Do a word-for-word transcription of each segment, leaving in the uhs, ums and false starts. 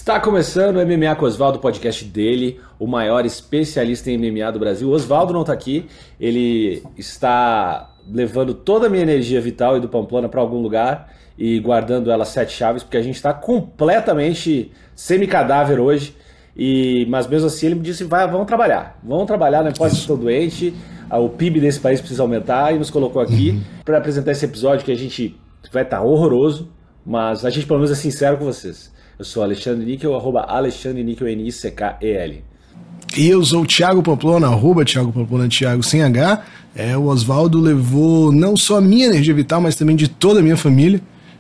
Está começando o M M A com o Osvaldo, o podcast dele, o maior especialista em M M A do Brasil. O Osvaldo não está aqui, ele está levando toda a minha energia vital e do Pamplona para algum lugar e guardando ela sete chaves, porque a gente está completamente semi-cadáver hoje. E, mas mesmo assim ele me disse, vai, vamos trabalhar, vamos trabalhar, não pode estar doente, o P I B desse país precisa aumentar, e nos colocou aqui uhum. para apresentar esse episódio que a gente vai estar horroroso, mas a gente pelo menos é sincero com vocês. Eu sou Alexandre Níquel, arroba Alexandre Níquel, N I C K E L. E eu sou o Thiago Pamplona, arroba Thiago Pamplona, Thiago sem H. É, o Osvaldo levou não só a minha energia vital, mas também de toda a minha família.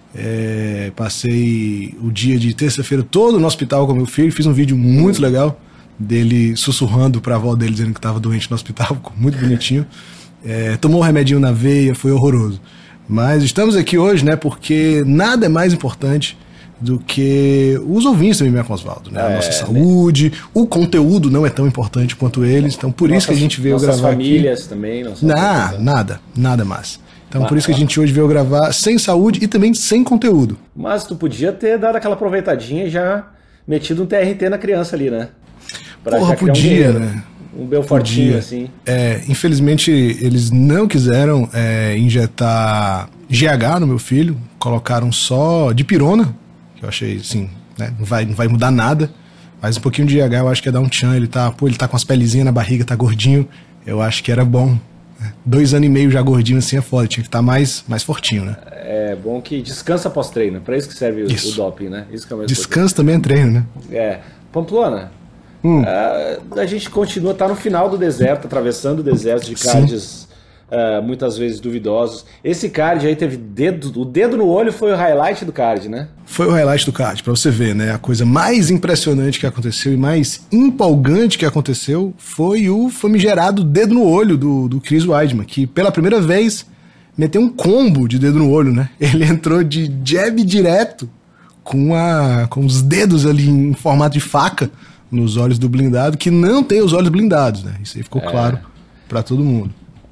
É, passei o dia de terça-feira todo no hospital com meu filho, fiz um vídeo muito legal dele sussurrando pra avó dele, dizendo que estava doente no hospital, ficou muito bonitinho. É, tomou um remedinho na veia, foi horroroso. Mas estamos aqui hoje, né, porque nada é mais importante do que os ouvintes do M M A com Osvaldo, né? A nossa é, saúde, né? O conteúdo não é tão importante quanto eles, então por nossas, isso que a gente veio gravar aqui. Nossas famílias também não são. Não, nada, nada mais. Então ah, por isso que a gente hoje veio gravar sem saúde e também sem conteúdo. Mas tu podia ter dado aquela aproveitadinha e já metido um T R T na criança ali, né? Pra Porra, podia, um, né? Um Belfortinho, assim. É, infelizmente eles não quiseram é, injetar G H no meu filho, colocaram só dipirona. Eu achei, assim, né, não vai, não vai mudar nada, mas um pouquinho de G H eu acho que ia dar um tchan, ele tá, pô, ele tá com as pelezinhas na barriga, tá gordinho, eu acho que era bom. Né? Dois anos e meio já gordinho assim é foda, tinha que estar tá mais, mais fortinho, né? É bom que descansa pós-treino, pra isso que serve o, o doping, né? Isso que é o Descansa também é treino, né? É. Pamplona, hum. a, a gente continua, tá no final do deserto, atravessando o deserto de cards uh, muitas vezes duvidosos. Esse card aí teve dedo, o dedo no olho foi o highlight do card, né? Foi o highlight do card, pra você ver, né? A coisa mais impressionante que aconteceu e mais empolgante que aconteceu foi o famigerado dedo no olho do, do Chris Weidman, que pela primeira vez meteu um combo de dedo no olho, né? Ele entrou de jab direto com, a, com os dedos ali em formato de faca nos olhos do blindado, que não tem os olhos blindados, né? Isso aí ficou é. claro pra todo mundo.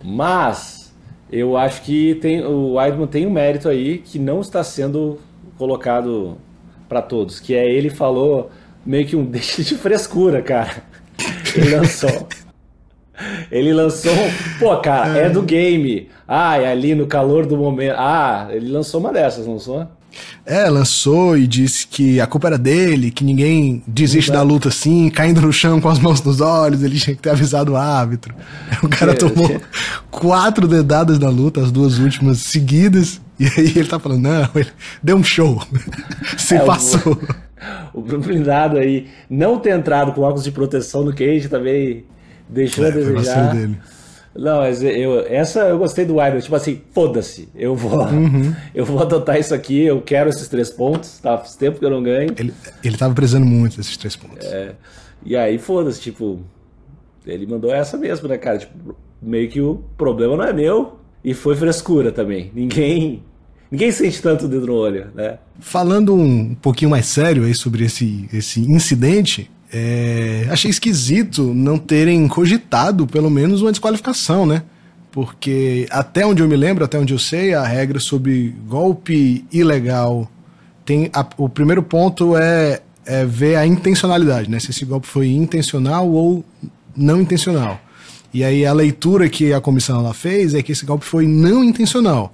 Mas eu acho que tem, o Weidman tem um mérito aí que não está sendo colocado para todos, que é ele falou meio que um deixa de frescura, cara. Ele lançou. Ele lançou, pô, cara, é do game. Ah, é ali no calor do momento. Ah, ele lançou uma dessas, não lançou? É, lançou e disse que a culpa era dele, que ninguém desiste Exato. da luta assim, caindo no chão com as mãos nos olhos, ele tinha que ter avisado o árbitro. O cara tomou quatro dedadas na luta, as duas últimas seguidas, e aí ele tá falando, não, ele deu um show, se é, passou. O, o blindado aí, não ter entrado com óculos de proteção no cage também deixou é, a desejar. Dele. Não, mas eu, essa eu gostei do Weidman, tipo assim, foda-se, eu vou, uhum. eu vou adotar isso aqui, eu quero esses três pontos, tá? Faz tempo que eu não ganho. Ele, ele tava precisando muito desses três pontos. É, e aí, foda-se, tipo, ele mandou essa mesmo, né, cara? Tipo, meio que o problema não é meu, e foi frescura também. Ninguém, ninguém sente tanto o dedo no olho, né? Falando um pouquinho mais sério aí sobre esse, esse incidente, É, achei esquisito não terem cogitado pelo menos uma desqualificação, né? Porque até onde eu me lembro, até onde eu sei, a regra sobre golpe ilegal tem a, o primeiro ponto é, é ver a intencionalidade, né? Se esse golpe foi intencional ou não intencional. E aí a leitura que a comissão ela fez é que esse golpe foi não intencional.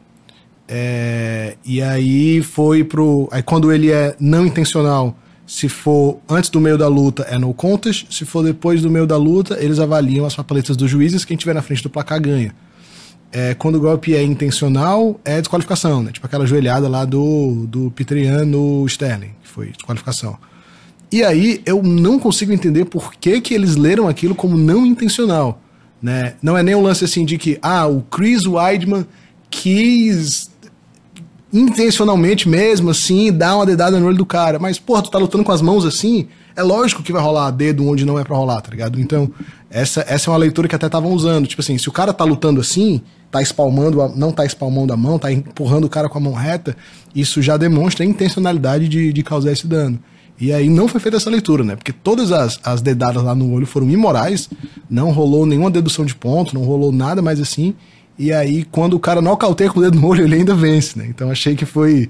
É, e aí foi pro... Aí quando ele é não intencional, se for antes do meio da luta, é no contest. Se for depois do meio da luta, eles avaliam as papeletas dos juízes. Quem estiver na frente do placar ganha. É, quando o golpe é intencional, é desqualificação, né? Tipo aquela joelhada lá do, do Peter no Sterling, que foi desqualificação. E aí eu não consigo entender por que, que eles leram aquilo como não intencional, né? Não é nem um lance assim de que ah, o Chris Weidman quis intencionalmente mesmo, assim, dar uma dedada no olho do cara. Mas, porra, tu tá lutando com as mãos assim, é lógico que vai rolar dedo onde não é pra rolar, tá ligado? Então, essa, essa é uma leitura que até estavam usando. Tipo assim, se o cara tá lutando assim, tá espalmando, a, não tá espalmando a mão, tá empurrando o cara com a mão reta, isso já demonstra a intencionalidade de, de causar esse dano. E aí não foi feita essa leitura, né? Porque todas as, as dedadas lá no olho foram imorais, não rolou nenhuma dedução de ponto, não rolou nada mais assim. E aí, quando o cara nocauteia com o dedo no olho, ele ainda vence, né? Então achei que foi,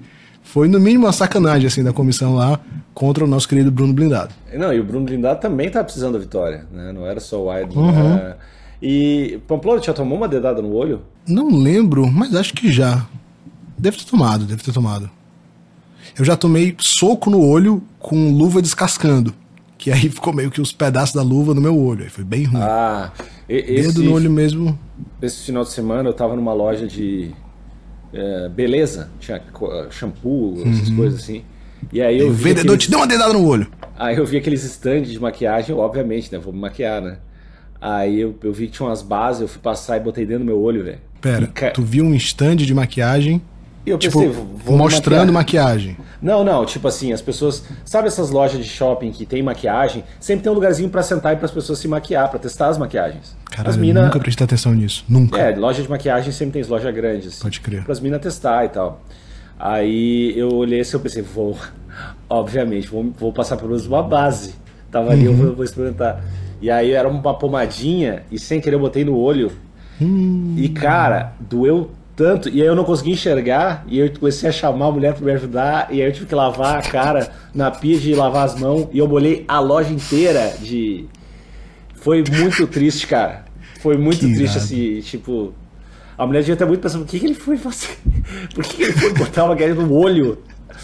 Foi no mínimo uma sacanagem assim da comissão lá contra o nosso querido Bruno Blindado. Não, e o Bruno Blindado também tá precisando da vitória, né? Não era só o Weidman. Uhum. Né? E Pamplona já tomou uma dedada no olho? Não lembro, mas acho que já. Deve ter tomado, deve ter tomado. Eu já tomei soco no olho com luva descascando. Que aí ficou meio que os pedaços da luva no meu olho. Aí foi bem ruim. Ah, esse, dedo no olho mesmo. Esse final de semana eu tava numa loja de é, beleza. Tinha shampoo, essas uhum. coisas assim. E aí eu o vi vendedor aqueles... te deu uma dedada no olho. Aí eu vi aqueles stands de maquiagem, obviamente, né? Vou me maquiar, né? Aí eu, eu vi que tinha umas bases, eu fui passar e botei dentro do meu olho, velho. Pera, ca... tu viu um stand de maquiagem? E eu tipo, pensei, vou mostrando maquiagem. Não, não, tipo assim, as pessoas... Sabe essas lojas de shopping que tem maquiagem? Sempre tem um lugarzinho pra sentar e pras pessoas se maquiar, pra testar as maquiagens. Caralho, as mina... eu nunca prestei atenção nisso, nunca. É, loja de maquiagem sempre tem loja grandes. Assim, pode crer. Pras minas testar e tal. Aí eu olhei assim, eu pensei, vou... Obviamente, vou, vou passar pelo menos uma base. Tava ali, uhum. eu vou, vou experimentar. E aí era uma pomadinha e sem querer eu botei no olho. Hum. E cara, doeu tanto. E aí eu não consegui enxergar. E eu comecei a chamar a mulher pra me ajudar. E aí eu tive que lavar a cara na pia de lavar as mãos. E eu molhei a loja inteira de... Foi muito triste, cara. Foi muito que triste, irado. assim, tipo... A mulher devia estar muito pensando, por que, que ele foi fazer? Por que, que ele foi botar uma guerra no olho?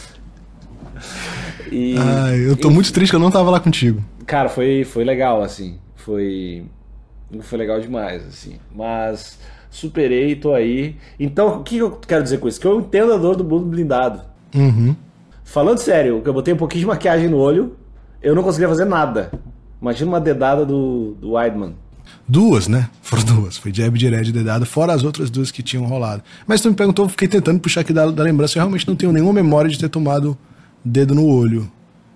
E, Ai, eu tô e, muito triste que eu não tava lá contigo. Cara, foi, foi legal, assim. Foi, foi legal demais, assim. Mas superei, tô aí. Então, o que eu quero dizer com isso? Que eu entendo a dor do Bruno Blindado. Uhum. Falando sério, que eu botei um pouquinho de maquiagem no olho, eu não conseguia fazer nada. Imagina uma dedada do, do Weidman. Duas, né? Foram duas. Foi jab direto de dedada, fora as outras duas que tinham rolado. Mas tu me perguntou, eu fiquei tentando puxar aqui da, da lembrança. Eu realmente não tenho nenhuma memória de ter tomado dedo no olho.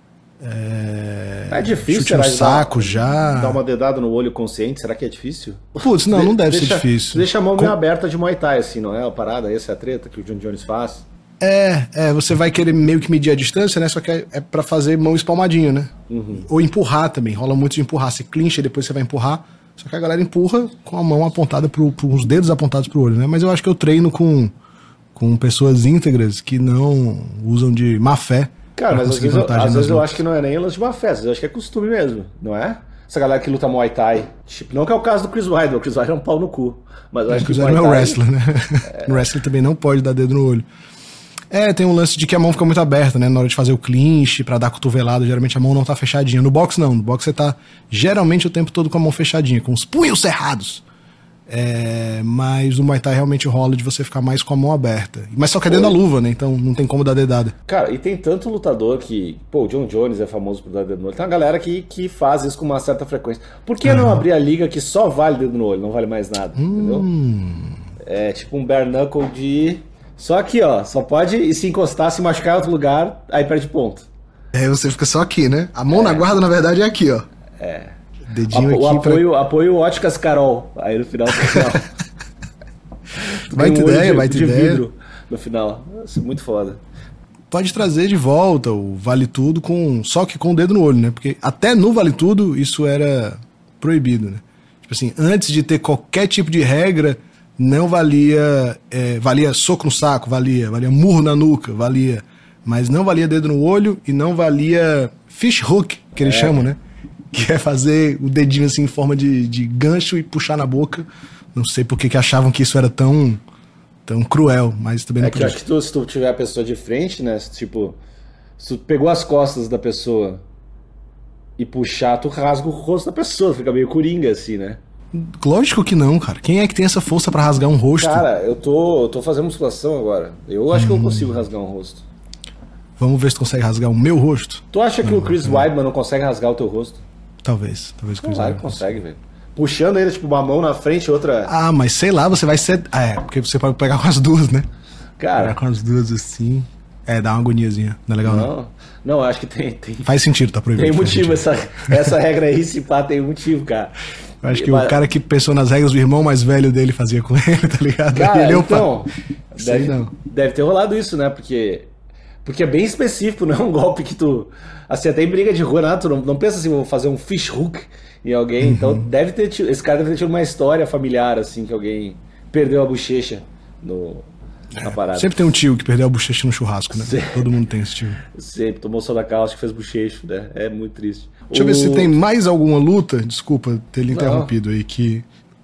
É, é difícil, chute no saco dar, já. Dar uma dedada no olho consciente, será que é difícil? Putz, não, não deve deixa, ser difícil. Deixa a mão Com... meio aberta de Muay Thai, assim, não é a parada? Essa é a treta que o John Jones faz. É, é, você vai querer meio que medir a distância, né? Só que é, é pra fazer mão espalmadinho, né? Uhum. Ou empurrar também, rola muito de empurrar. Você clincha e depois você vai empurrar. Só que a galera empurra com a mão apontada pro, pro os dedos apontados pro olho, né? Mas eu acho que eu treino com, com pessoas íntegras que não usam de má fé. Cara, mas às vezes, eu, às vezes eu acho que não é nem lance de má fé, às vezes eu acho que é costume mesmo, não é? Essa galera que luta Muay Thai, tipo, não que é o caso do Chris Weidman, o Chris Weidman é um pau no cu. Mas eu é, acho que o Chris Weidman é um wrestler, né? É... No wrestler também não pode dar dedo no olho. É, tem um lance de que a mão fica muito aberta, né? Na hora de fazer o clinch, pra dar cotovelada, geralmente a mão não tá fechadinha. No boxe não, no boxe você tá geralmente o tempo todo com a mão fechadinha, com os punhos cerrados. É, mas no Muay Thai realmente rola de você ficar mais com a mão aberta. Mas só que é dentro da luva, né? Então não tem como dar dedada. Cara, e tem tanto lutador que... Pô, o John Jones é famoso por dar dedo no olho. Tem uma galera que, que faz isso com uma certa frequência. Por que não abrir a liga que só vale dedo no olho, não vale mais nada, hum. entendeu? É tipo um bare knuckle de... Só aqui, ó, só pode se encostar, se machucar em outro lugar, aí perde ponto. É, você fica só aqui, né? A mão é. na guarda, na verdade, é aqui, ó. É. Dedinho o, aqui. O apoio, pra... apoio Óticas Carol, aí no final do final. Vai ter ideia, vai ter ideia. Vidro no final, isso é muito foda. Pode trazer de volta o Vale Tudo, com só que com o dedo no olho, né? Porque até no Vale Tudo isso era proibido, né? Tipo assim, antes de ter qualquer tipo de regra... Não valia, é, valia soco no saco, valia, valia murro na nuca, valia, mas não valia dedo no olho e não valia fish hook, que eles é. chamam, né? Que é fazer o dedinho assim em forma de, de gancho e puxar na boca. Não sei por que que achavam que isso era tão, tão cruel, mas também não é que acho que tu, se tu tiver a pessoa de frente, né? Tipo, se tu pegou as costas da pessoa e puxar, tu rasga o rosto da pessoa, fica meio coringa assim, né? Lógico que não, cara. Quem é que tem essa força pra rasgar um rosto? Cara, eu tô, eu tô fazendo musculação agora. Eu acho hum. que eu consigo rasgar um rosto. Vamos ver se tu consegue rasgar o meu rosto. Tu acha que não, o Chris não. Weidman não consegue rasgar o teu rosto? Talvez, talvez o Chris Weidman consegue, velho. Puxando ele, tipo, uma mão na frente e outra... Ah, mas sei lá, você vai ser... Ah, é, porque você pode pegar com as duas, né? Cara... Pegar com as duas assim... É, dá uma agoniazinha. Não é legal, não? Não, não acho que tem... tem... Faz sentido, tá proibido. Tem motivo, essa, essa regra aí, se pá, tem motivo, cara. Eu acho que Mas... o cara que pensou nas regras, o irmão mais velho dele fazia com ele, tá ligado? Cara, ele, então, deve, não. deve ter rolado isso, né? Porque, porque é bem específico, não é um golpe que tu... Assim, até em briga de rua, né? Tu não, não pensa assim, vou fazer um fish hook em alguém. Uhum. Então, deve ter tido, esse cara deve ter tido uma história familiar, assim, que alguém perdeu a bochecha no, na parada. Sempre tem um tio que perdeu a bochecha no churrasco, né? Sempre. Todo mundo tem esse tio. Sempre, tomou soda cáustica, fez bochecho, né? É muito triste. Deixa o... eu ver se tem mais alguma luta, desculpa ter lhe interrompido aí, que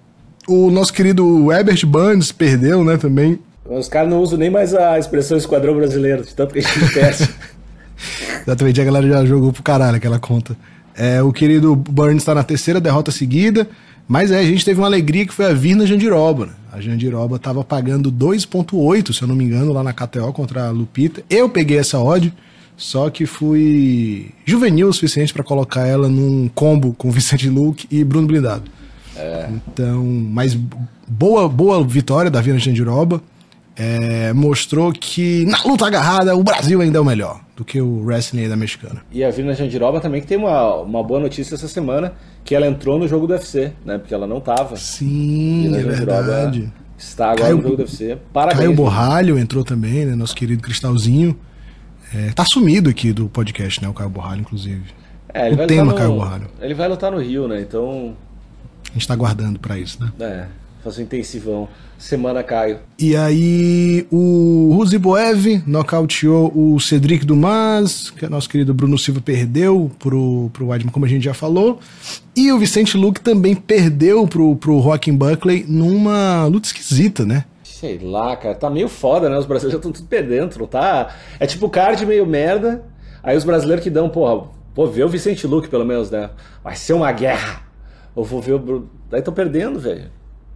o nosso querido Herbert Burns perdeu, né, também. Os caras não usam nem mais a expressão esquadrão brasileiro, de tanto que a gente perde. Exatamente, a galera já jogou pro caralho aquela conta. É, o querido Burns está na terceira derrota seguida, mas é, a gente teve uma alegria que foi a Virna Jandiroba, né? A Jandiroba tava pagando dois ponto oito, se eu não me engano, lá na K T O contra a Lupita. Eu peguei essa odd, só que fui juvenil o suficiente para colocar ela num combo com Vicente Luque e Bruno Blindado. É. Então, mas boa, boa vitória da Virna Jandiroba. É, mostrou que na luta agarrada o Brasil ainda é o melhor do que o wrestling aí da mexicana. E a Virna Jandiroba também que tem uma, uma boa notícia essa semana, que ela entrou no jogo do U F C, né? Porque ela não tava. Sim, é verdade. Está agora Caio, no jogo do U F C. Parabéns. Caio Borralho entrou também, né? Nosso querido Cristalzinho. É, tá sumido aqui do podcast, né? O Caio Borralho, inclusive. É, ele o vai tema no, Caio Borralho. Ele vai lutar no Rio, né? Então... A gente tá aguardando pra isso, né? É, faz um intensivão. Semana Caio. E aí o Ruziboev nocauteou o Cedric Dumas, que é nosso querido Bruno Silva perdeu pro, pro Weidman, como a gente já falou. E o Vicente Luque também perdeu pro, pro Joaquim Buckley numa luta esquisita, né? Sei lá, cara, tá meio foda, né? Os brasileiros já estão tudo perdendo, não tá? É tipo card meio merda, aí os brasileiros que dão, porra, vou ver o Vicente Luque pelo menos, né? Vai ser uma guerra. Ou vou ver o Bruno. Daí estão perdendo, velho.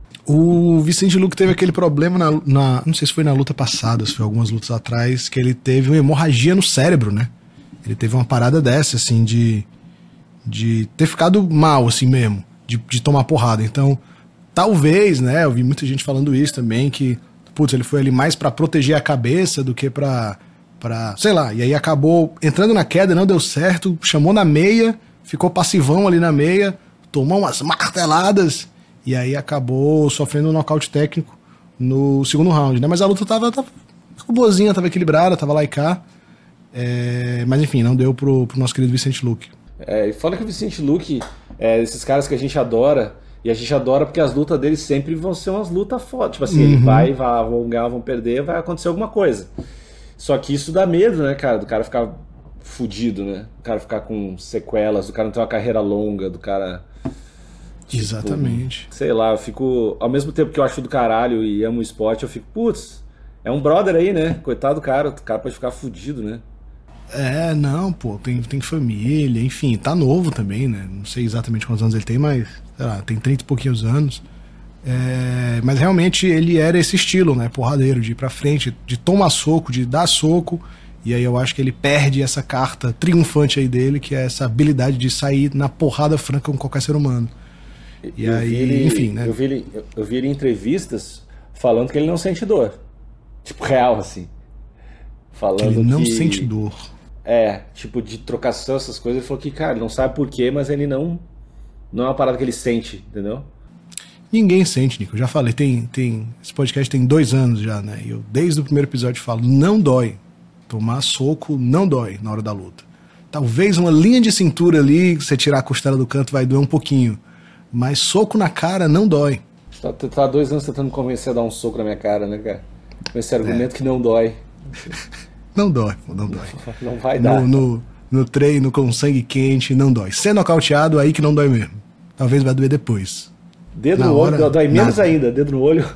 O Vicente Luque teve aquele problema na, na... Não sei se foi na luta passada, se foi algumas lutas atrás, que ele teve uma hemorragia no cérebro, né? Ele teve uma parada dessa, assim, de... De ter ficado mal, assim mesmo. De, de tomar porrada. Então, talvez, né? Eu vi muita gente falando isso também, que... Putz, ele foi ali mais pra proteger a cabeça do que pra... pra sei lá. E aí acabou entrando na queda, não deu certo. Chamou na meia, ficou passivão ali na meia. Tomou umas marteladas... E aí acabou sofrendo um nocaute técnico no segundo round, né? Mas a luta tava, tava boazinha, tava equilibrada, tava lá e cá. É, mas enfim, não deu pro, pro nosso querido Vicente Luque. É, e fala que o Vicente Luque é esses caras que a gente adora, e a gente adora porque as lutas dele sempre vão ser umas lutas fodas. Tipo assim, uhum. ele vai, vai, vão ganhar, vão perder, vai acontecer alguma coisa. Só que isso dá medo, né, cara? Do cara ficar fudido, né? Do cara ficar com sequelas, do cara não ter uma carreira longa, do cara... Tipo, exatamente. Sei lá, eu fico... Ao mesmo tempo que eu acho do caralho e amo o esporte, eu fico, putz, é um brother aí, né? Coitado do cara, o cara pode ficar fudido, né? É, não, pô, tem, tem família, enfim, tá novo também, né? Não sei exatamente quantos anos ele tem, mas, sei lá, tem trinta e pouquinhos anos. É, mas realmente ele era esse estilo, né? Porradeiro, de ir pra frente, de tomar soco, de dar soco. E aí eu acho que ele perde essa carta triunfante aí dele, que é essa habilidade de sair na porrada franca com qualquer ser humano. E eu aí, ele, enfim, né? Eu vi, ele, eu vi ele em entrevistas falando que ele não sente dor. Tipo, real, assim. Falando ele não que, sente dor. É, tipo, de trocação, essas coisas. Ele falou que, cara, ele não sabe porquê, mas ele não... Não é uma parada que ele sente, entendeu? Ninguém sente, Nico. Eu já falei, tem, tem, esse podcast tem dois anos já, né? E eu, desde o primeiro episódio, falo, não dói. Tomar soco não dói na hora da luta. Talvez uma linha de cintura ali, você tirar a costela do canto, vai doer um pouquinho. Mas soco na cara não dói. Tá, tá dois anos tentando me convencer a dar um soco na minha cara, né, cara? Com esse argumento é. que não dói. Não dói, não dói. Não vai dar. No, no, no treino com sangue quente, não dói. Ser nocauteado, aí que não dói mesmo. Talvez vai doer depois. Dedo na no hora, olho, dói menos nada. Ainda. Dedo no olho.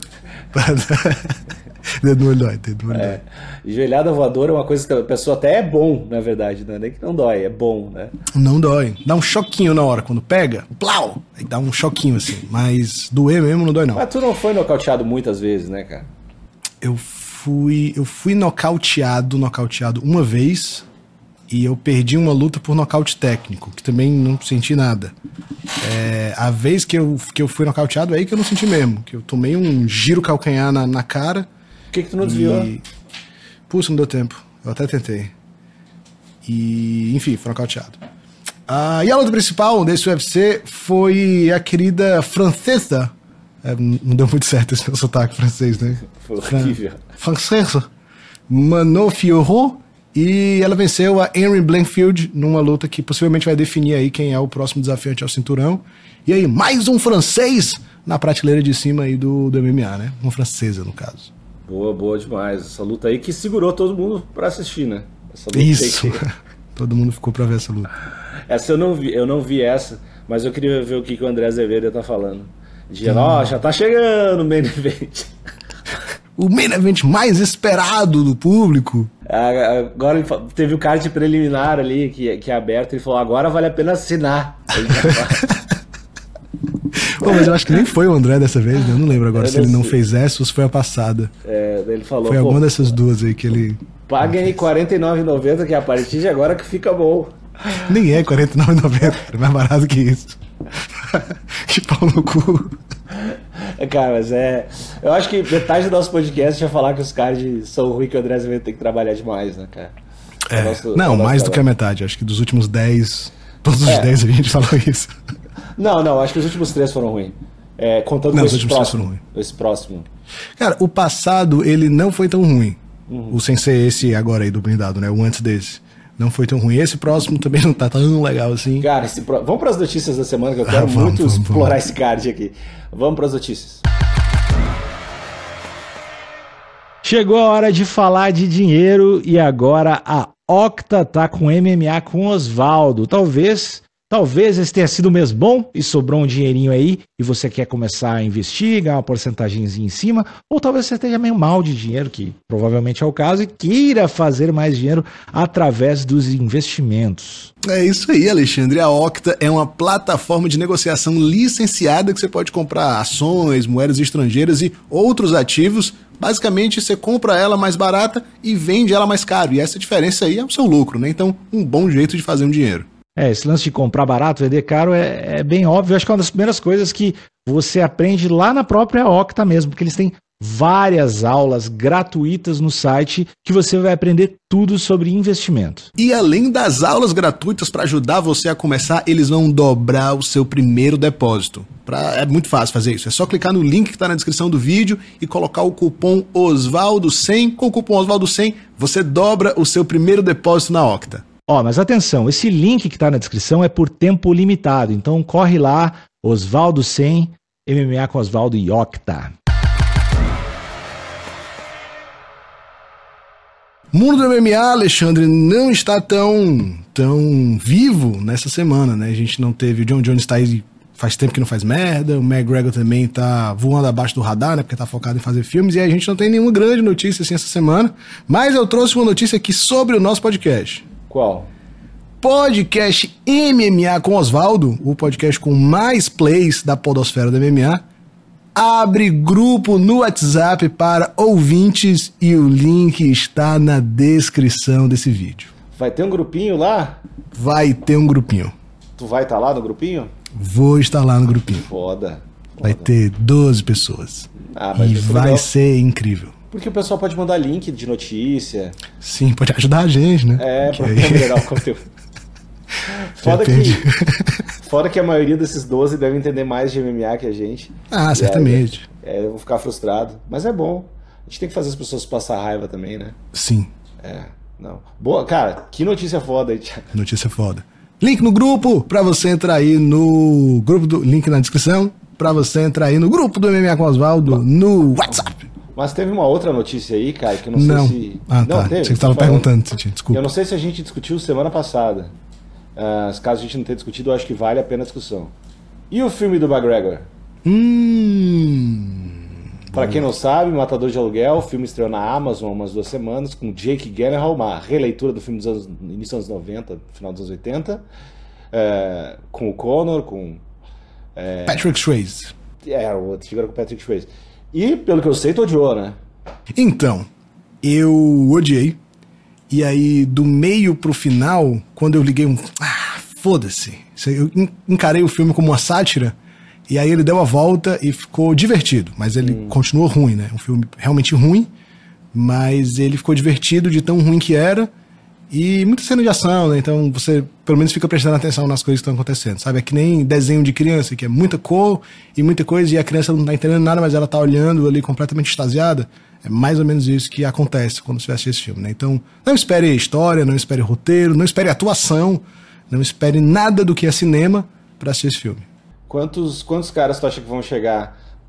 Dedo no olho dói, dedo no olho é. dói. Joelhada voadora é uma coisa que a pessoa até é bom, na verdade, né? Nem que não dói, é bom, né? Não dói. Dá um choquinho na hora, quando pega, plau! Aí dá um choquinho assim, mas doer mesmo não dói não. Mas tu não foi nocauteado muitas vezes, né, cara? Eu fui, eu fui nocauteado, nocauteado uma vez e eu perdi uma luta por nocaute técnico, que também não senti nada. É, a vez que eu, que eu fui nocauteado, é aí que eu não senti mesmo, que eu tomei um giro calcanhar na, na cara. Por que que tu não desviou? E... Putz, não deu tempo. Eu até tentei. E, enfim, foi nocauteado. Ah, e a luta principal desse U F C foi a querida francesa. É, não deu muito certo esse meu sotaque francês, né? Foi horrível. Francesa. Manon Fiorot. E ela venceu a Henry Blanchfield numa luta que possivelmente vai definir aí quem é o próximo desafiante ao cinturão. E aí, mais um francês na prateleira de cima aí do, do M M A, né? Uma francesa, no caso. Boa, boa demais. Essa luta aí que segurou todo mundo pra assistir, né? Essa luta Isso. Que... Todo mundo ficou pra ver essa luta. Essa eu não vi, eu não vi essa, mas eu queria ver o que, que o André Azevedo tá falando. De, ó, hum. já tá chegando o main event. O main event mais esperado do público. Agora ele teve o card preliminar ali, que, que é aberto, ele falou, agora vale a pena assinar. Pô, mas eu acho que nem foi o André dessa vez, né? Eu não lembro agora eu se não ele sei. não fez essa ou se foi a passada. É, ele falou, foi alguma dessas duas aí que ele... Paguem aí quarenta e nove reais e noventa centavos, que é a partir de agora que fica bom. Nem é quarenta e nove reais e noventa centavos, é mais barato que isso. Que pau no cu. Cara, mas é... Eu acho que metade do nosso podcast ia falar que os cards são ruins, que o André Azevedo tem que trabalhar demais, né, cara? É, é nosso, não, mais do trabalho. Que a metade. Acho que dos últimos dez, todos os é. dez a gente falou isso. Não, não, acho que os últimos três foram ruins. É, contando não, com os esse últimos próximo, três foram ruins. Esse próximo. Cara, o passado, ele não foi tão ruim. Uhum. O sem ser esse agora aí do blindado, né? O antes desse. Não foi tão ruim. Esse próximo também não tá tão legal assim. Cara, esse pro... vamos para as notícias da semana, que eu quero ah, vamos, muito vamos, explorar vamos. esse card aqui. Vamos para as notícias. Chegou a hora de falar de dinheiro e agora a Octa tá com M M A com Osvaldo. Talvez, talvez esse tenha sido um mês bom e sobrou um dinheirinho aí e você quer começar a investir, ganhar uma porcentagemzinha em cima, ou talvez você esteja meio mal de dinheiro, que provavelmente é o caso, e queira fazer mais dinheiro através dos investimentos. É isso aí, Alexandre. A Octa é uma plataforma de negociação licenciada que você pode comprar ações, moedas estrangeiras e outros ativos. Basicamente, você compra ela mais barata e vende ela mais caro. E essa diferença aí é o seu lucro, né? Então, um bom jeito de fazer um dinheiro. É, esse lance de comprar barato, vender caro é, é bem óbvio. Acho que é uma das primeiras coisas que você aprende lá na própria Octa mesmo, porque eles têm várias aulas gratuitas no site que você vai aprender tudo sobre investimento. E além das aulas gratuitas para ajudar você a começar, eles vão dobrar o seu primeiro depósito. Pra, é muito fácil fazer isso. É só clicar no link que está na descrição do vídeo e colocar o cupom Osvaldo cem. Com o cupom Osvaldo cem, você dobra o seu primeiro depósito na Octa. Ó, mas atenção, esse link que está na descrição é por tempo limitado. Então corre lá, Osvaldo cem, M M A com Osvaldo e Octa. O mundo do M M A, Alexandre, não está tão, tão vivo nessa semana, né? A gente não teve... O John Jones tá aí faz tempo que não faz merda, o McGregor também tá voando abaixo do radar, né? Porque tá focado em fazer filmes, e a gente não tem nenhuma grande notícia assim essa semana. Mas eu trouxe uma notícia aqui sobre o nosso podcast. Qual? Podcast M M A com Osvaldo, o podcast com mais plays da podosfera do M M A, abre grupo no WhatsApp para ouvintes e o link está na descrição desse vídeo. Vai ter um grupinho lá? Vai ter um grupinho. Tu vai estar tá lá no grupinho? Vou estar lá no grupinho. Foda. Foda. Vai ter doze pesas. Ah, mas e vai legal. Ser incrível. Porque o pessoal pode mandar link de notícia. Sim, pode ajudar a gente, né? É, pra melhorar o conteúdo. Foda que, foda que a maioria desses doze deve entender mais de M M A que a gente. Ah, certamente. Aí, é, eu vou ficar frustrado. Mas é bom. A gente tem que fazer as pessoas passar raiva também, né? Sim. É, não. Boa, cara, que notícia foda aí, Thiago. Notícia foda. Link no grupo pra você entrar aí no grupo do... Link na descrição pra você entrar aí no grupo do M M A com Osvaldo no WhatsApp. Mas teve uma outra notícia aí, cara, que eu não, não. sei se... Ah, não, tá. Teve. Você estava perguntando, desculpa. Eu não sei se a gente discutiu semana passada. Uh, caso a gente não tenha discutido, eu acho que vale a pena a discussão. E o filme do McGregor? Hum... Pra quem não sabe, Matador de Aluguel, o filme estreou na Amazon há umas duas semanas, com Jake Gyllenhaal, uma releitura do filme dos anos, início dos anos noventa, final dos anos oitenta, é, com o Conor, com... É, Patrick Swayze. É, o outro figura com o Patrick Swayze. E, pelo que eu sei, tu odiou, né? Então, eu odiei. E aí, do meio pro final, quando eu liguei um... Ah, foda-se. Eu encarei o filme como uma sátira. E aí ele deu a volta e ficou divertido. Mas ele hum. continuou ruim, né? Um filme realmente ruim. Mas ele ficou divertido de tão ruim que era. E muita cena de ação, né? Então você pelo menos fica prestando atenção nas coisas que estão acontecendo, sabe? É que nem desenho de criança, que é muita cor e muita coisa. E a criança não tá entendendo nada, mas ela tá olhando ali completamente extasiada. É mais ou menos isso que acontece quando você assiste esse filme, né? Então, não espere história, não espere roteiro, não espere atuação, não espere nada do que é cinema pra assistir esse filme. Quantos, quantos caras tu acha que vão chegar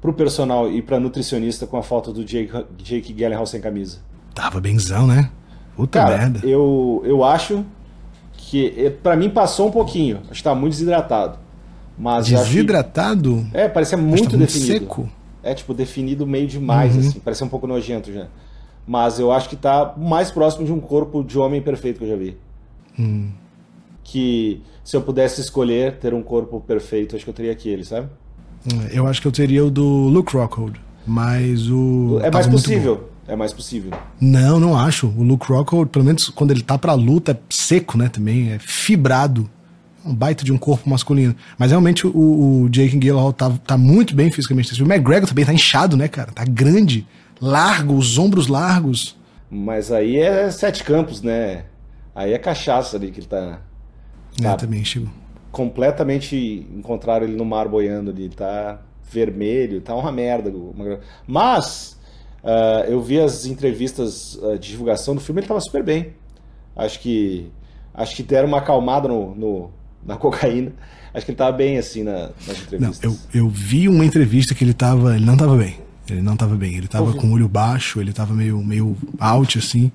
pro personal e pra nutricionista com a foto do Jake, Jake Gyllenhaal sem camisa? Tava benzão, né? Puta Cara, merda. Eu, eu acho que, pra mim, passou um pouquinho. Acho que tá muito desidratado. Mas Desidratado? Que, é, parecia muito, tá muito definido. Seco. É, tipo, definido meio demais, uhum. assim. Parecia um pouco nojento já. Mas eu acho que tá mais próximo de um corpo de homem perfeito que eu já vi. Hum. Que se eu pudesse escolher ter um corpo perfeito, acho que eu teria aquele, sabe? Eu acho que eu teria o do Luke Rockhold, mas o... É mais possível. É mais possível. Não, não acho. O Luke Rockhold, pelo menos quando ele tá pra luta, é seco, né, também, é fibrado. Um baita de um corpo masculino. Mas realmente o, o Jake Gyllenhaal tá, tá muito bem fisicamente. O McGregor também tá inchado, né, cara? Tá grande, largo, os ombros largos. Mas aí é sete campos, né? Aí é cachaça ali que ele tá... tá é, também, chegou. Completamente encontraram ele no mar boiando ali. Tá vermelho, tá uma merda. Mas uh, eu vi as entrevistas uh, de divulgação do filme, ele tava super bem. Acho que acho que deram uma acalmada no, no, na cocaína. Acho que ele tava bem assim na, nas entrevistas. Não, eu, eu vi uma entrevista que ele tava. Ele não tava bem. Ele não tava bem. Ele tava com o olho baixo, ele tava meio, meio out, assim.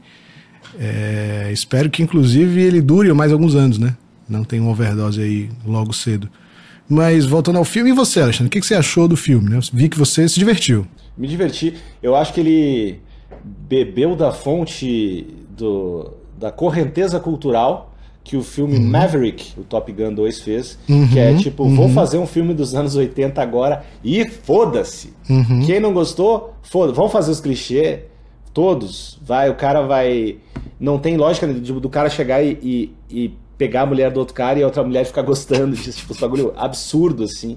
É, espero que, inclusive, ele dure mais alguns anos, né? Não tem uma overdose aí logo cedo. Mas, voltando ao filme, e você, Alexandre? O que você achou do filme? Né? Eu vi que você se divertiu. Me diverti. Eu acho que ele bebeu da fonte do, da correnteza cultural que o filme uhum. Maverick, o Top Gun dois, fez. Uhum, que é tipo, uhum. vou fazer um filme dos anos oitenta agora e foda-se. Uhum. Quem não gostou, foda-se. Vamos fazer os clichês, todos. Vai, o cara vai... Não tem lógica do, do cara chegar e, e, e pegar a mulher do outro cara e a outra mulher ficar gostando disso. Tipo, esse bagulho absurdo, assim.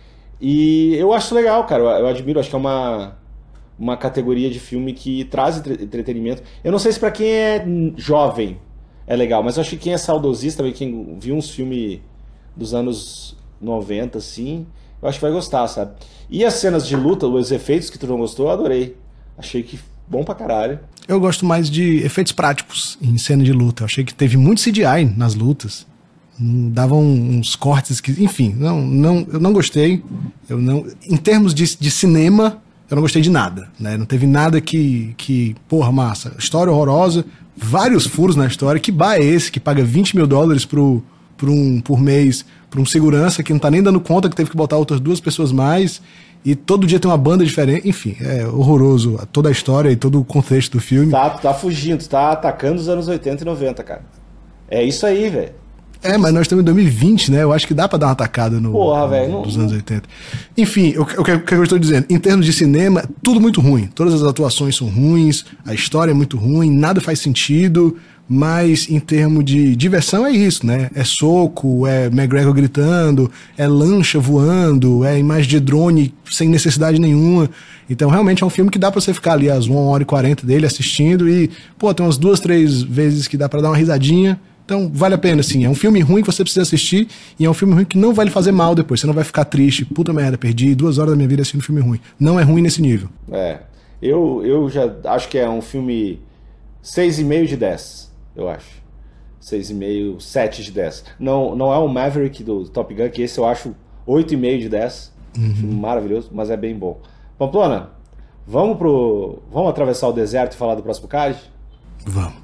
E eu acho legal, cara. Eu, eu admiro, acho que é uma, uma categoria de filme que traz entre, entretenimento. Eu não sei se pra quem é jovem é legal, mas eu acho que quem é saudosista, quem viu uns filmes dos anos noventa, assim, eu acho que vai gostar, sabe? E as cenas de luta, os efeitos que tu não gostou, eu adorei. Achei que bom pra caralho. Eu gosto mais de efeitos práticos em cena de luta. Eu achei que teve muito C G I nas lutas. Davam uns cortes que... Enfim, não, não, eu não gostei. Eu não, em termos de, de cinema, eu não gostei de nada. Né? Não teve nada que, que... Porra, massa. História horrorosa. Vários furos na história. Que bar é esse que paga vinte mil dólares pro, pro um, por mês pra um segurança que não tá nem dando conta que teve que botar outras duas pessoas mais... E todo dia tem uma banda diferente. Enfim, é horroroso toda a história e todo o contexto do filme. Tá, tu tá fugindo, tu tá atacando os anos oitenta e noventa, cara. É isso aí, velho. É, mas nós estamos em dois mil e vinte, né? Eu acho que dá pra dar uma atacada no, Porra, no, véio, nos não... anos oitenta. Enfim, o que eu estou dizendo, em termos de cinema, tudo muito ruim. Todas as atuações são ruins, a história é muito ruim, nada faz sentido, mas em termos de diversão é isso, né? É soco, é McGregor gritando, é lancha voando, é imagem de drone sem necessidade nenhuma. Então realmente é um filme que dá pra você ficar ali às uma hora e quarenta dele assistindo e, pô, tem umas duas, três vezes que dá pra dar uma risadinha. Então vale a pena, sim. É um filme ruim que você precisa assistir e é um filme ruim que não vai lhe fazer mal depois. Você não vai ficar triste. Puta merda, perdi duas horas da minha vida assistindo um filme ruim. Não é ruim nesse nível. É. Eu, eu já acho que é um filme seis e meio de dez, eu acho. seis e meio, sete de dez. Não, não é o Maverick do Top Gun, que esse eu acho oito e meio de dez. Uhum. Filme maravilhoso, mas é bem bom. Pamplona, vamos pro... Vamos atravessar o deserto e falar do próximo card? Vamos.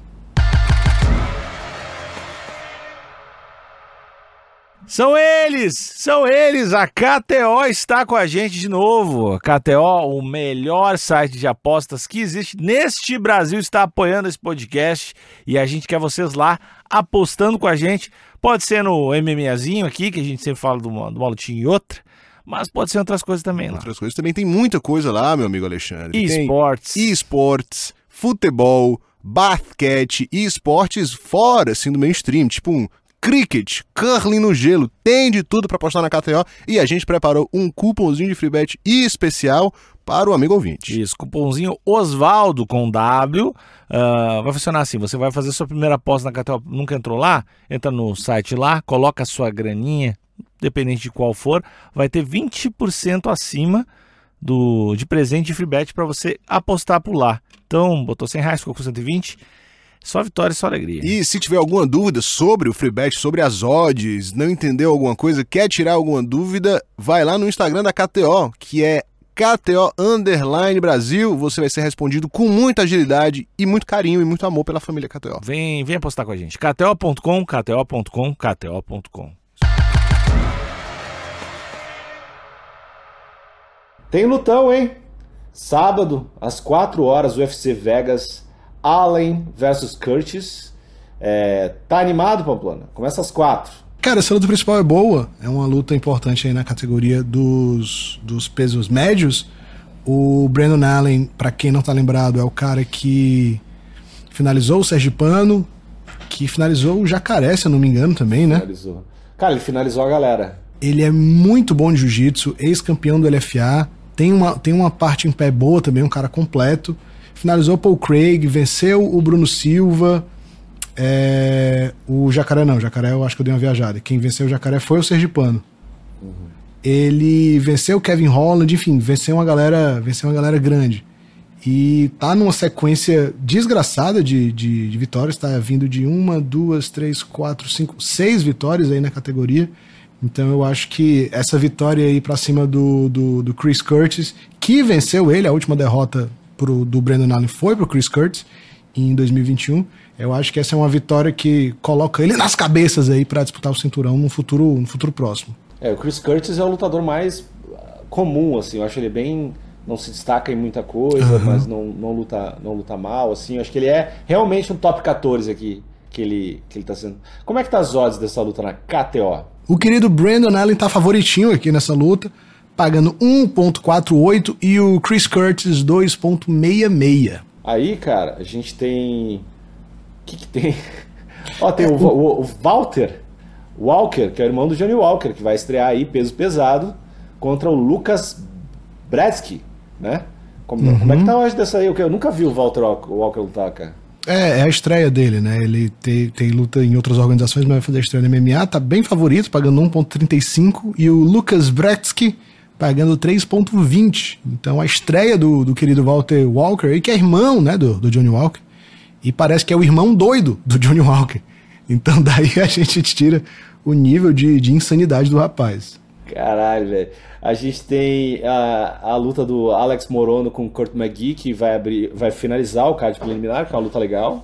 São eles, são eles, a K T O está com a gente de novo. A K T O, o melhor site de apostas que existe neste Brasil, está apoiando esse podcast e a gente quer vocês lá apostando com a gente. Pode ser no MMAzinho aqui, que a gente sempre fala de uma, de uma lutinha e outra, mas pode ser outras coisas também lá. Outras coisas também, tem muita coisa lá, meu amigo Alexandre. E-sports. E-sports, futebol, basquete e esportes fora, assim, do mainstream, tipo um... cricket, curling no gelo, tem de tudo para apostar na K T O e a gente preparou um cupomzinho de free bet especial para o amigo ouvinte. Isso, cupomzinho Osvaldo com W, uh, vai funcionar assim, você vai fazer sua primeira aposta na K T O, nunca entrou lá? Entra no site lá, coloca a sua graninha, dependente de qual for, vai ter vinte por cento acima do, de presente de free bet para você apostar por lá. Então, botou cem reais, ficou com cento e vinte. Só vitória e só alegria. E se tiver alguma dúvida sobre o free bet, sobre as odds, não entendeu alguma coisa, quer tirar alguma dúvida, vai lá no Instagram da K T O, que é K T O Underline Brasil. Você vai ser respondido com muita agilidade e muito carinho e muito amor pela família K T O. Vem, vem apostar com a gente. K T O ponto com, K T O ponto com, K T O ponto com. Tem lutão, hein? Sábado, às quatro horas, U F C Vegas, Allen versus Curtis. É, tá animado, Pamplona? Começa às quatro. Cara, essa luta principal é boa. É uma luta importante aí na categoria dos, dos pesos médios. O Brandon Allen, pra quem não tá lembrado, é o cara que finalizou o Sergipano, que finalizou o Jacaré, se eu não me engano, também, né? Finalizou. Cara, ele finalizou a galera. Ele é muito bom de jiu-jitsu, ex-campeão do L F A. Tem uma, tem uma parte em pé boa também, um cara completo. Finalizou o Paul Craig, venceu o Bruno Silva. É, o Jacaré não, o Jacaré eu acho que eu dei uma viajada. Quem venceu o Jacaré foi o Sergipano. Uhum. Ele venceu o Kevin Holland, enfim, venceu uma galera, venceu uma galera grande. E tá numa sequência desgraçada de, de, de vitórias, tá vindo de uma, duas, três, quatro, cinco, seis vitórias aí na categoria. Então eu acho que essa vitória aí pra cima do, do, do Chris Curtis, que venceu ele, a última derrota pro, do Brandon Allen foi pro Chris Curtis em dois mil e vinte e um. Eu acho que essa é uma vitória que coloca ele nas cabeças aí pra disputar o cinturão no futuro, no futuro próximo. É, o Chris Curtis é o lutador mais comum, assim, eu acho ele bem... não se destaca em muita coisa, uhum. mas não, não, luta, não luta mal, assim, eu acho que ele é realmente um top quatorze aqui, que ele, que ele tá sendo... Como é que tá as odds dessa luta na K T O? O querido Brandon Allen tá favoritinho aqui nessa luta, pagando um ponto quarenta e oito e o Chris Curtis dois ponto sessenta e seis. Aí, cara, a gente tem... O que que tem? Ó, tem é, o, o, o Walter Walker, que é o irmão do Johnny Walker, que vai estrear aí peso pesado contra o Lucas Brzeski, né? Como, uhum. como é que tá hoje dessa aí? Eu nunca vi o Walter Walker lutar, cara. É, é a estreia dele, né? Ele tem, tem luta em outras organizações, mas vai fazer a estreia no M M A, tá bem favorito, pagando um ponto trinta e cinco, e o Lucas Brzeski pagando três ponto vinte. Então a estreia do, do querido Walter Walker, aí, que é irmão, né, do, do Johnny Walker, e parece que é o irmão doido do Johnny Walker. Então daí a gente tira o nível de, de insanidade do rapaz. Caralho, velho. A gente tem a, a luta do Alex Morono com o Kurt McGee, que vai, abrir, vai finalizar o card preliminar, que é uma luta legal.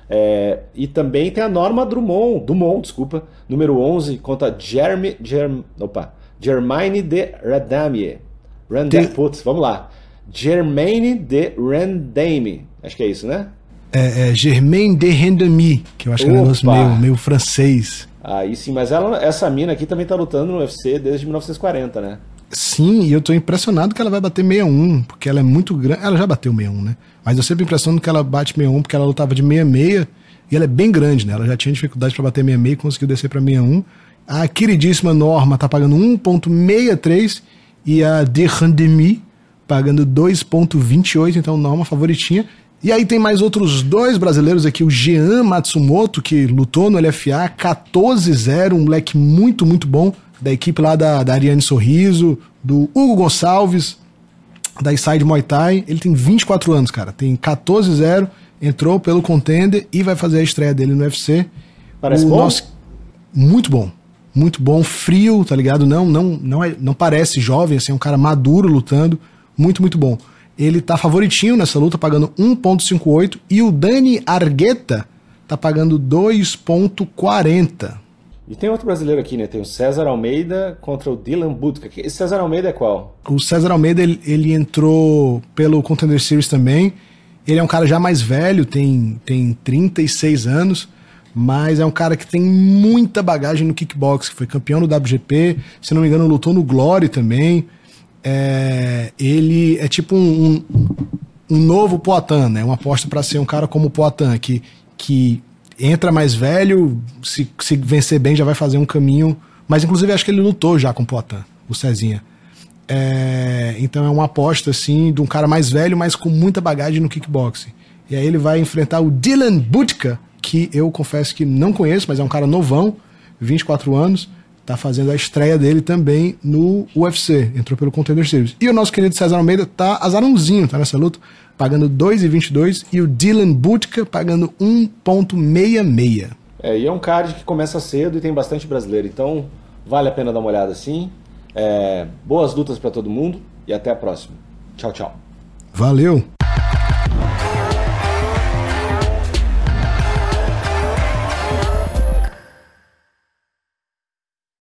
É, e também tem a Norma Drummond, Dumont, desculpa, número onze, contra Jeremy, Jerm, opa, Germaine de Randamie. Randamie, putz, vamos lá. Germaine de Randamie, acho que é isso, né? É, é Germaine de Randamie, que eu acho que é um negócio meio, meio francês. Aí sim, mas ela, essa mina aqui também tá lutando no U F C desde mil novecentos e quarenta, né? Sim, e eu tô impressionado que ela vai bater sessenta e um, porque ela é muito grande. Ela já bateu sessenta e um, né? Mas eu sempre impressiono que ela bate sessenta e um, porque ela lutava de sessenta e seis, e ela é bem grande, né? Ela já tinha dificuldade pra bater sessenta e seis e conseguiu descer pra sessenta e um. A queridíssima Norma tá pagando um ponto sessenta e três e a de Randamie pagando dois ponto vinte e oito, então Norma favoritinha. E aí tem mais outros dois brasileiros aqui, o Jean Matsumoto, que lutou no L F A, quatorze a zero, um moleque muito, muito bom, da equipe lá da, da Ariane Sorriso, do Hugo Gonçalves, da Inside Muay Thai. Ele tem vinte e quatro anos, cara, tem quatorze a zero, entrou pelo Contender e vai fazer a estreia dele no U F C. Parece o bom? Nosso... Muito bom, muito bom, frio, tá ligado? Não, não, não, é, não parece jovem, assim, é um cara maduro lutando, muito, muito bom. Ele tá favoritinho nessa luta, pagando um ponto cinquenta e oito, e o Dani Argueta tá pagando dois ponto quarenta. E tem outro brasileiro aqui, né? Tem o César Almeida contra o Dylan Budka. Esse César Almeida é qual? O César Almeida, ele, ele entrou pelo Contender Series também. Ele é um cara já mais velho, tem, tem trinta e seis anos, mas é um cara que tem muita bagagem no kickbox, que foi campeão no W G P, se não me engano lutou no Glory também. É, ele é tipo um, um, um novo Poatan, né? Uma aposta para ser um cara como o Poatan, que, que entra mais velho, se, se vencer bem já vai fazer um caminho, mas inclusive acho que ele lutou já com o Poatan, o Cezinha. É, então é uma aposta assim de um cara mais velho, mas com muita bagagem no kickboxing. E aí ele vai enfrentar o Dylan Budka, que eu confesso que não conheço, mas é um cara novão, vinte e quatro anos, tá fazendo a estreia dele também no U F C, entrou pelo Contender Series. E o nosso querido César Almeida tá azarãozinho, tá nessa luta, pagando dois e vinte e dois, e o Dylan Budka pagando um ponto sessenta e seis. É, e é um card que começa cedo e tem bastante brasileiro, então vale a pena dar uma olhada assim. É, boas lutas para todo mundo. e até a próxima. Tchau, tchau. Valeu!